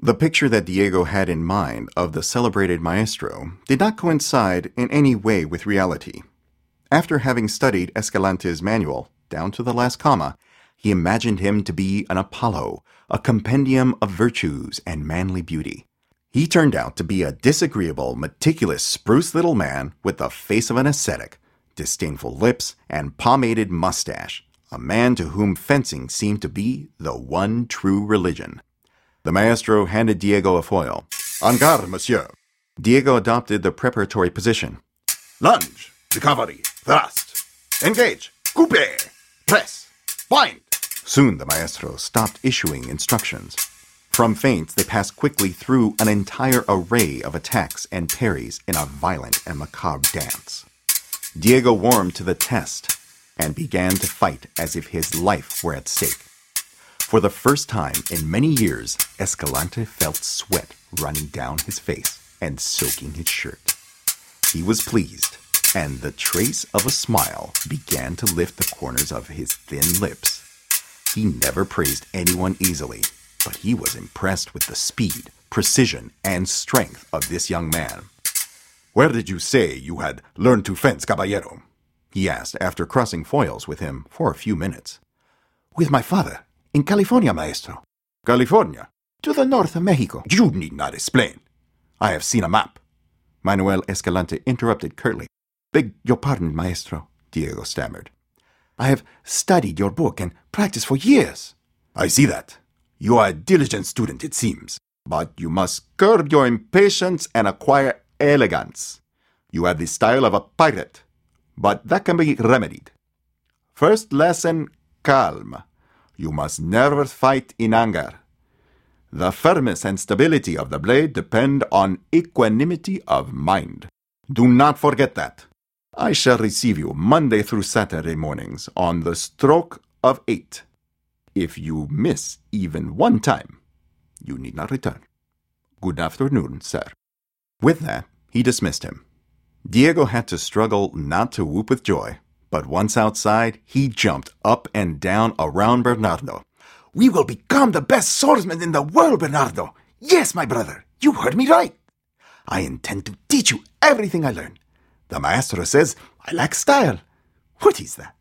The picture that Diego had in mind of the celebrated maestro did not coincide in any way with reality. After having studied Escalante's manual, down to the last comma, he imagined him to be an Apollo, a compendium of virtues and manly beauty. He turned out to be a disagreeable, meticulous, spruce little man with the face of an ascetic, disdainful lips, and pomaded mustache, a man to whom fencing seemed to be the one true religion. The maestro handed Diego a foil. En garde, monsieur. Diego adopted the preparatory position. Lunge, recovery, thrust, engage, coupe, press, bind. Soon the maestro stopped issuing instructions. From feints, they passed quickly through an entire array of attacks and parries in a violent and macabre dance. Diego warmed to the test and began to fight as if his life were at stake. For the first time in many years, Escalante felt sweat running down his face and soaking his shirt. He was pleased, and the trace of a smile began to lift the corners of his thin lips. He never praised anyone easily, but he was impressed with the speed, precision, and strength of this young man. Where did you say you had learned to fence, caballero? He asked after crossing foils with him for a few minutes. With my father, in California, maestro. California? To the north of Mexico. You need not explain. I have seen a map. Manuel Escalante interrupted curtly. Beg your pardon, maestro, Diego stammered. I have studied your book and practiced for years. I see that. You are a diligent student, it seems. But you must curb your impatience and acquire elegance. You have the style of a pirate, but that can be remedied. First lesson, calm. You must never fight in anger. The firmness and stability of the blade depend on equanimity of mind. Do not forget that. I shall receive you Monday through Saturday mornings on the stroke of 8. If you miss even one time, you need not return. Good afternoon, sir. With that, he dismissed him. Diego had to struggle not to whoop with joy, but once outside, he jumped up and down around Bernardo. We will become the best swordsmen in the world, Bernardo. Yes, my brother, you heard me right. I intend to teach you everything I learned. The maestro says I lack style. What is that?